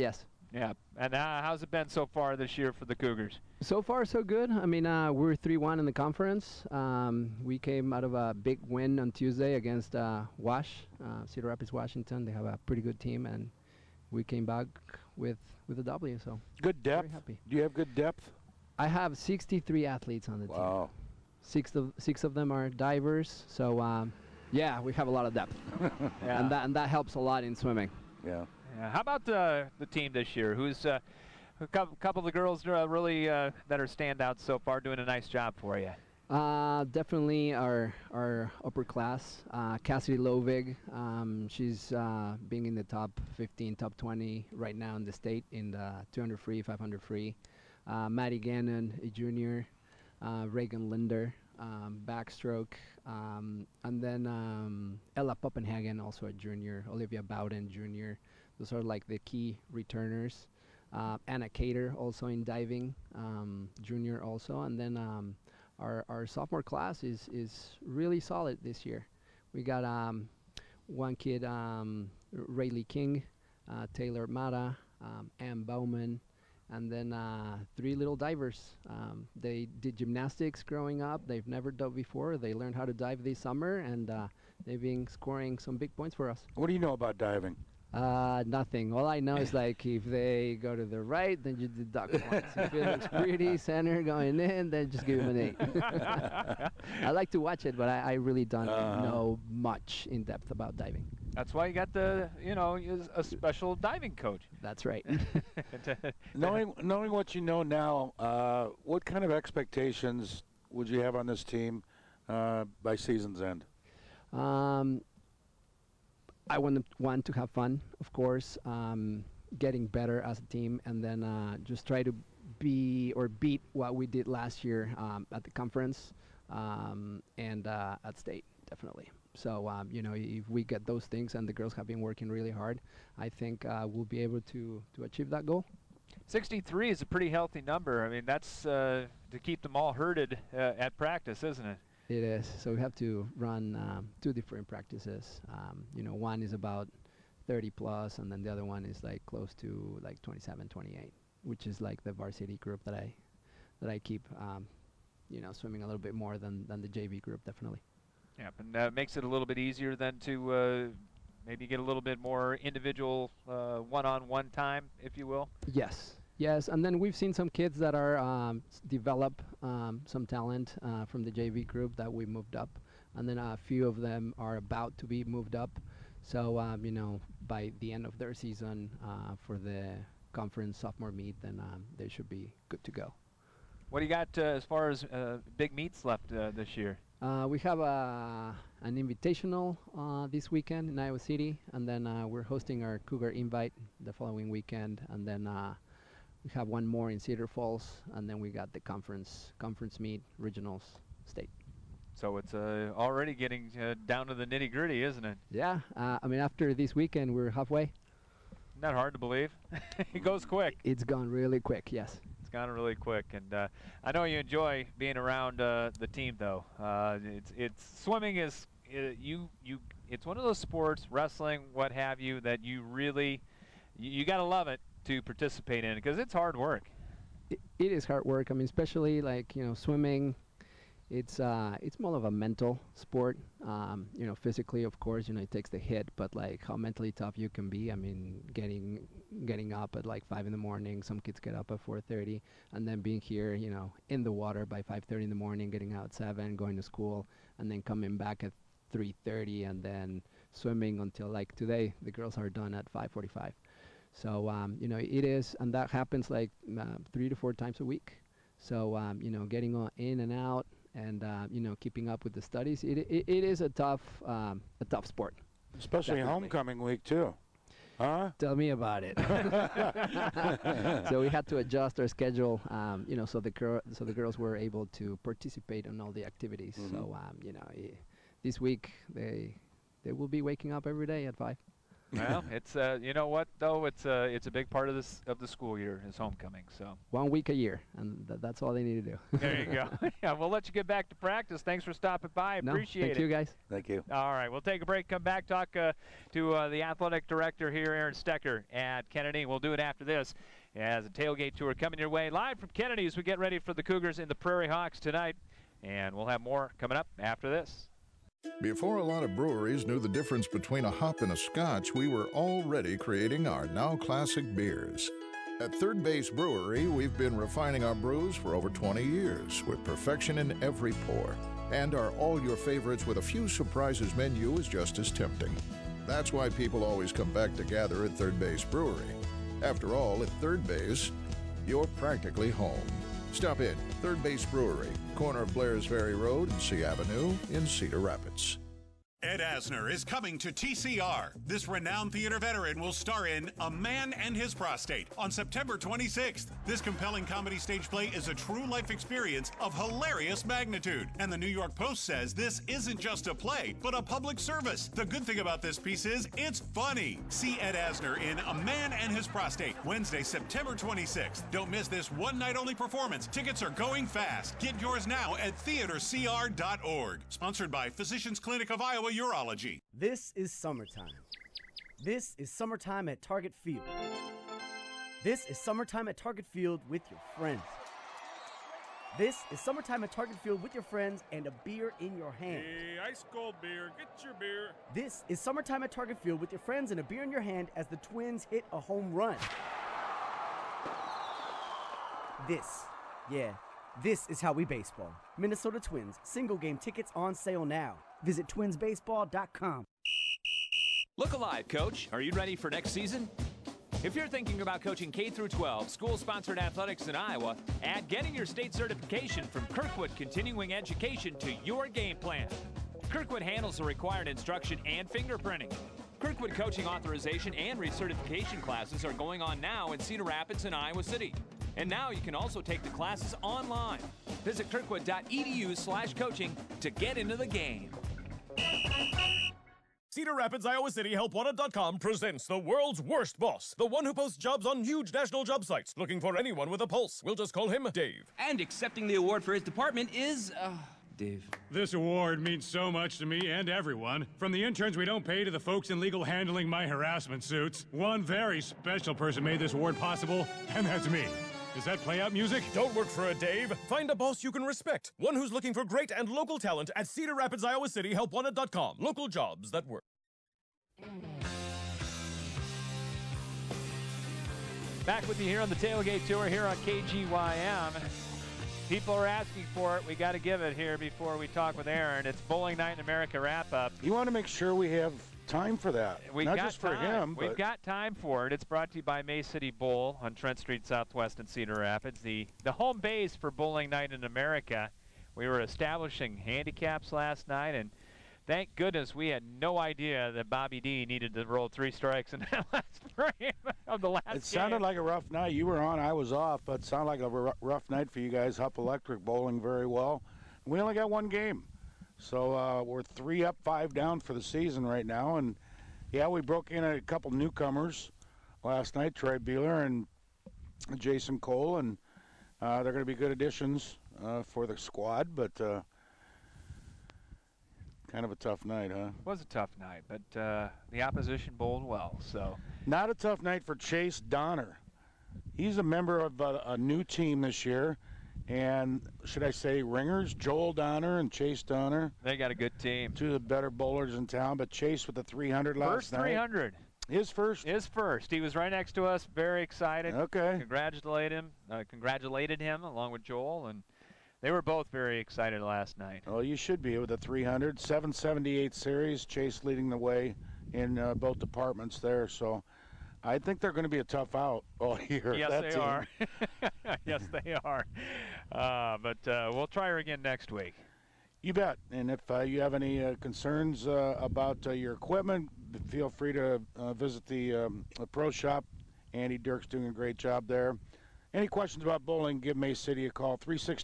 Yeah. And how's it been so far this year for the Cougars? So far, so good. I mean, we're 3-1 in the conference. We came out of a big win on Tuesday against Cedar Rapids, Washington. They have a pretty good team, and we came back with a W. So good depth. Very happy. Do you have good depth? I have 63 athletes on the team. Wow. Six of them are divers. So yeah, we have a lot of depth, Yeah. and that helps a lot in swimming. Yeah. How about the team this year? Who's a couple of the girls really that are standouts so far, doing a nice job for you? Definitely our upper class, Cassidy Lovig. She's being in the top 15, top 20 right now in the state in the 200 free, 500 free. Maddie Gannon, a junior. Reagan Linder, backstroke. And then Ella Poppenhagen, also a junior. Olivia Bowden, junior. Those are like the key returners. Anna Cater, also in diving, junior also. And then our sophomore class is really solid this year. We got one kid, Rayleigh King, Taylor Mata, Ann Bowman, and then 3 little divers. They did gymnastics growing up. They've never dove before. They learned how to dive this summer, and they've been scoring some big points for us. What do you know about diving? Nothing. All I know is like if they go to the right, then you deduct points. If it looks pretty center going in, then just give them an 8. I like to watch it, but I really don't know much in depth about diving. That's why you got a special diving coach. That's right. Knowing what you know now, what kind of expectations would you have on this team by season's end? I want to have fun, of course, getting better as a team, and then just try to be or beat what we did last year at the conference and at state, definitely. So, if we get those things, and the girls have been working really hard, I think we'll be able to achieve that goal. 63 is a pretty healthy number. I mean, that's to keep them all herded at practice, isn't it? It is. So we have to run 2 different practices. One is about 30 plus, and then the other one is like close to like 27, 28, which is like the varsity group that I keep, swimming a little bit more than the JV group, definitely. Yeah, and makes it a little bit easier then to maybe get a little bit more individual one-on-one time, if you will. Yes, and then we've seen some kids that are develop some talent from the JV group that we moved up, and then a few of them are about to be moved up. So, by the end of their season for the conference sophomore meet, then they should be good to go. What do you got as far as big meets left this year? We have an invitational this weekend in Iowa City, and then we're hosting our Cougar Invite the following weekend, and then we have one more in Cedar Falls, and then we got the conference meet, regionals, state. So it's already getting down to the nitty-gritty, isn't it? Yeah, after this weekend, we're halfway. Not hard to believe. It goes quick. It's gone really quick, yes. It's gone really quick, and I know you enjoy being around the team, though. It's swimming is it's one of those sports, wrestling, what have you, that you really you got to love it to participate in, because it's hard work. It is hard work. Especially like swimming. It's more of a mental sport. Physically, of course, it takes the hit, but like how mentally tough you can be. Getting up at like 5 in the morning. Some kids get up at 4:30, and then being here, in the water by 5:30 in the morning, getting out at 7, going to school, and then coming back at 3:30, and then swimming until like today. The girls are done at 5:45. So it is, and that happens like 3 to 4 times a week. So getting in and out. And keeping up with the studies, it is a tough sport. Especially Definitely. homecoming week too, huh? Tell me about it. So we had to adjust our schedule, so the girls were able to participate in all the activities. Mm-hmm. So this week they will be waking up every day at 5. Well, it's you know what though, it's a big part of the school year is homecoming. So 1 week a year, and that's all they need to do. there you go. Yeah, we'll let you get back to practice. Thanks for stopping by. Appreciate it. Thank you, guys. Thank you. All right, we'll take a break. Come back, talk to the athletic director here, Aaron Stecker at Kennedy. We'll do it after this. As a tailgate tour coming your way live from Kennedy as we get ready for the Cougars and the Prairie Hawks tonight, and we'll have more coming up after this. Before a lot of breweries knew the difference between a hop and a scotch, we were already creating our now classic beers. At Third Base Brewery, we've been refining our brews for over 20 years, with perfection in every pour. And our all your favorites with a few surprises menu is just as tempting. That's why people always come back to gather at Third Base Brewery. After all, at Third Base, you're practically home. Stop in, Third Base Brewery, corner of Blairs Ferry Road and C Avenue in Cedar Rapids. Ed Asner is coming to TCR. This renowned theater veteran will star in A Man and His Prostate on September 26th. This compelling comedy stage play is a true life experience of hilarious magnitude. And the New York Post says this isn't just a play, but a public service. The good thing about this piece is it's funny. See Ed Asner in A Man and His Prostate, Wednesday, September 26th. Don't miss this one-night-only performance. Tickets are going fast. Get yours now at theatercr.org. Sponsored by Physicians Clinic of Iowa Urology. This is summertime. This is summertime at Target Field. This is summertime at Target Field with your friends. This is summertime at Target Field with your friends and a beer in your hand. Hey, ice cold beer, get your beer. This is summertime at Target Field with your friends and a beer in your hand as the Twins hit a home run. This is how we baseball. Minnesota Twins, single game tickets on sale now. Visit twinsbaseball.com. Look alive, Coach. Are you ready for next season? If you're thinking about coaching K through 12 school-sponsored athletics in Iowa, add getting your state certification from Kirkwood Continuing Education to your game plan. Kirkwood handles the required instruction and fingerprinting. Kirkwood coaching authorization and recertification classes are going on now in Cedar Rapids and Iowa City. And now you can also take the classes online. Visit kirkwood.edu/coaching to get into the game. Cedar Rapids, Iowa City, HelpWanted.com presents the world's worst boss. The one who posts jobs on huge national job sites, looking for anyone with a pulse. We'll just call him Dave. And accepting the award for his department is, Dave. This award means so much to me and everyone. From the interns we don't pay to the folks in legal handling my harassment suits. One very special person made this award possible, and that's me. Does that play out music? Don't work for a Dave. Find a boss you can respect. One who's looking for great and local talent at Cedar Rapids, Iowa City, HelpWanted.com. Local jobs that work. Back with you here on the Tailgate Tour here on KGYM. People are asking for it. We got to give it here before we talk with Aaron. It's Bowling Night in America wrap-up. You want to make sure we have time for that. Not just for him, but we've got time for it. It's brought to you by May City Bowl on Trent Street Southwest in Cedar Rapids, the home base for Bowling Night in America. We were establishing handicaps last night, and thank goodness we had no idea that Bobby D needed to roll 3 strikes in that last frame of the last game. It sounded like a rough night. You were on, I was off, but it sounded like a rough night for you guys. Hupp Electric bowling very well. We only got one game. So we're 3 up, 5 down for the season right now. And, yeah, we broke in a couple newcomers last night, Troy Beeler and Jason Cole. And they're going to be good additions for the squad. But kind of a tough night, huh? It was a tough night, but the opposition bowled well. So not a tough night for Chase Donner. He's a member of a new team this year. And should I say ringers, Joel Donner and Chase Donner. They got a good team. 2 of the better bowlers in town, but Chase with the 300 last night. First 300. His first? His first. He was right next to us, very excited. Okay. Congratulated him along with Joel, and they were both very excited last night. Well, you should be with the 300. 778 series, Chase leading the way in both departments there, so I think they're going to be a tough out all year. Yes, that they team. are. Yes, they are. But we'll try her again next week. You bet. And if you have any concerns about your equipment, feel free to visit the pro shop. Andy Dirk's doing a great job there. Any questions about bowling, give May City a call,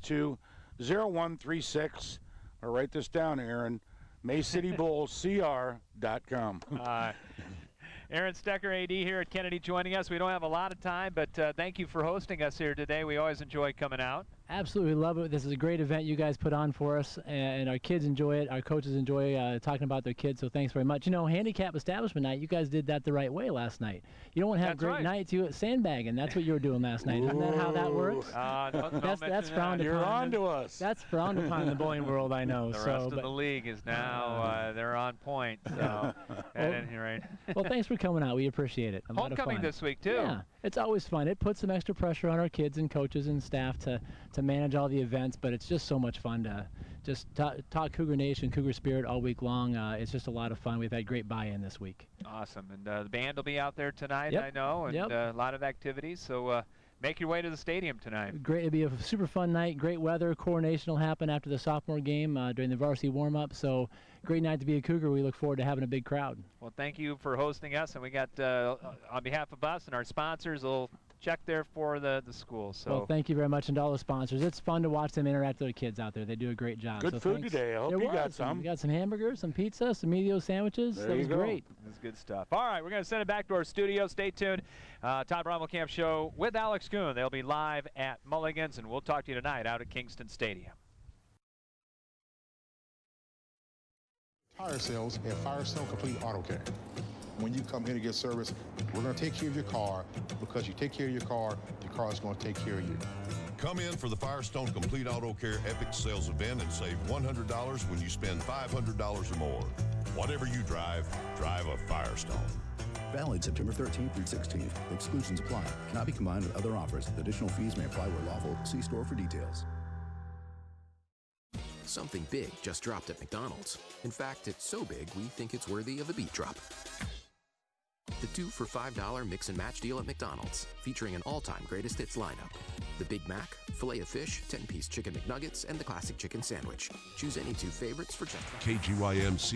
362-0136. Or write this down, Aaron, MayCityBowlCR.com. Aaron Stecker, AD here at Kennedy, joining us. We don't have a lot of time, but thank you for hosting us here today. We always enjoy coming out. Absolutely love it. This is a great event you guys put on for us, and our kids enjoy it. Our coaches enjoy talking about their kids, so thanks very much. You know, Handicap Establishment Night, you guys did that the right way last night. You don't want to have great nights, you sandbagging. That's what you were doing last night. Isn't that how that works? That's frowned upon. You're on to us. That's frowned upon in the bowling world, I know. The rest of the league is now, they're on point. So, at any rate. Well, thanks for coming out. We appreciate it. A lot of Homecoming fun. this week, too. Yeah, it's always fun. It puts some extra pressure on our kids and coaches and staff to manage all the events, but it's just so much fun to just talk Cougar Nation, Cougar Spirit all week long. It's just a lot of fun. We've had great buy-in this week. Awesome. And the band will be out there tonight, Yep. I know, and Yep. a lot of activities. So make your way to the stadium tonight. Great. It'll be a super fun night. Great weather. Coronation will happen after the sophomore game during the varsity warm-up. So great night to be a Cougar. We look forward to having a big crowd. Well, thank you for hosting us. And we got, on behalf of us and our sponsors, a little check there for the school. So. Well, thank you very much, and to all the sponsors. It's fun to watch them interact with the kids out there. They do a great job. Good food today. I hope you got some. We got some hamburgers, some pizza, some medio sandwiches. There That was you go. great. That's good stuff. All right, we're going to send it back to our studio. Stay tuned. Todd Brommelkamp Show with Alex Kuhn. They'll be live at Mulligan's, and we'll talk to you tonight out at Kingston Stadium. Tire sales at Firestone Complete Auto Care. When you come here to get service, we're going to take care of your car. Because you take care of your car is going to take care of you. Come in for the Firestone Complete Auto Care Epic Sales Event and save $100 when you spend $500 or more. Whatever you drive, drive a Firestone. Valid September 13th through 16th. Exclusions apply. Cannot be combined with other offers. Additional fees may apply where lawful. See store for details. Something big just dropped at McDonald's. In fact, it's so big we think it's worthy of a beat drop. The 2 for $5 mix and match deal at McDonald's, featuring an all-time greatest hits lineup. The Big Mac, Filet-O-Fish, 10-piece chicken McNuggets, and the classic chicken sandwich. Choose any 2 favorites for just KGYM